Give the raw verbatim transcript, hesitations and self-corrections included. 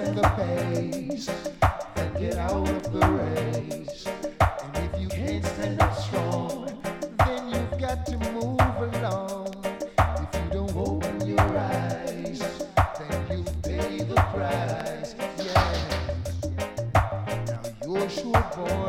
lessen the pace and get out of the race. And if you can't stand up strong, then you've got to move along. If you don't open your eyes, then you pay the price. Yeah. Now you're sure born